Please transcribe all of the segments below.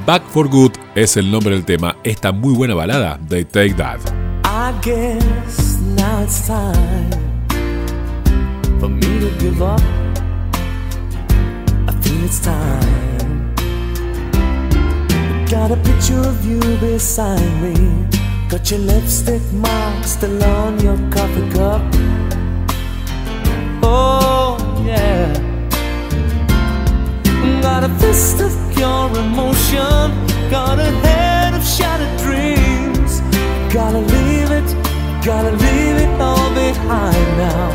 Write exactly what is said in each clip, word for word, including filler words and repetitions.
Back for Good es el nombre del tema, esta muy buena balada de Take That. I guess now it's time for me to give up. I feel it's time. Got a picture of you beside me. Got your lipstick mark still on your coffee cup. Oh yeah. Got a fist of pure emotion. Got a head of shattered dreams. Gotta leave it, gotta leave it all behind now.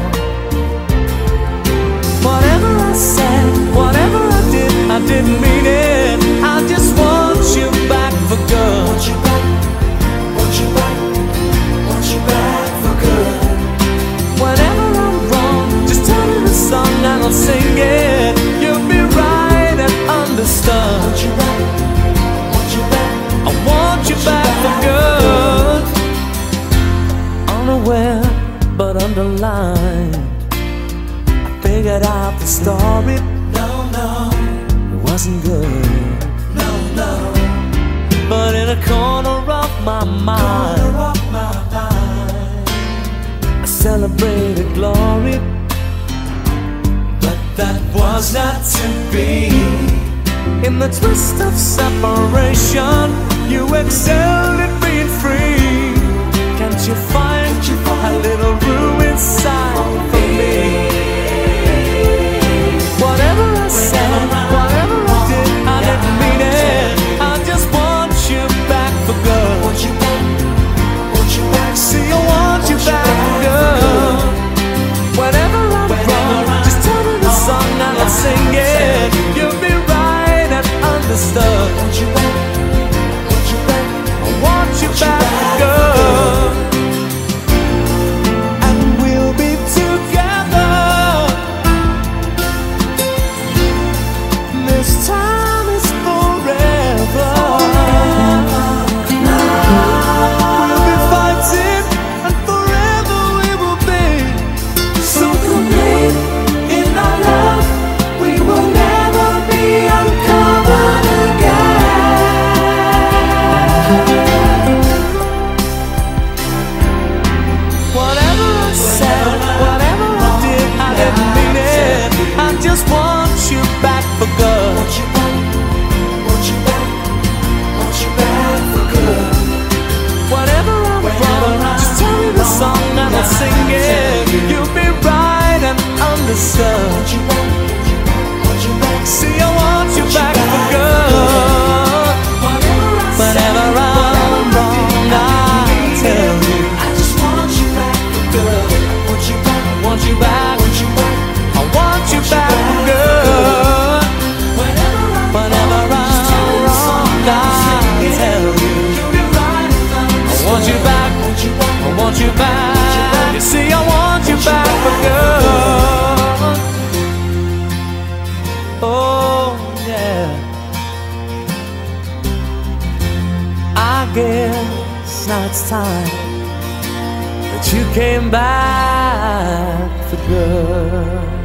Whatever I said, whatever I did, I didn't mean it. I just want you back for good. Want you back, want you back, want you back for good. Whenever I'm wrong, just tell me the song and I'll sing it. You'll be right and understood. Want you back, want you back, I want you back for good. Unaware but underlined, I figured out the story. No, no, it wasn't good. No, no. But in a corner of my mind, corner of my mind, I celebrated glory. But that was not to be. In the twist of separation, you excelled at being free. Can't you find a little room inside for me? Whatever I said, whatever I did, I didn't mean it. I just want you back for good. Want you back, want you back. See, I want you back for good. Whenever I'm wrong, just tell me the song and I'll sing it. You'll be right and understood. Want you back, want you back. I want you back for good. This time is forever. We'll be fighting, and forever we will be so complete in our love. We will never be uncovered again. Whatever I said, whatever I did, I didn't mean it. I just want you back for good. Want you back, want you back, want you back for good. Whatever I'm wrong, just tell me the song and I'll sing it. You'll be right and understood. Want you back, want you back. See, I want you back for good. Whenever I'm wrong, I'll tell you. I just want you back for good. Want you back, want you back, want you back. I want you back for good. Whenever I'm wrong, I'll tell you. I want you back, I want you back. You see, I want you back for good. Oh, yeah. I guess now it's time that you came back for good.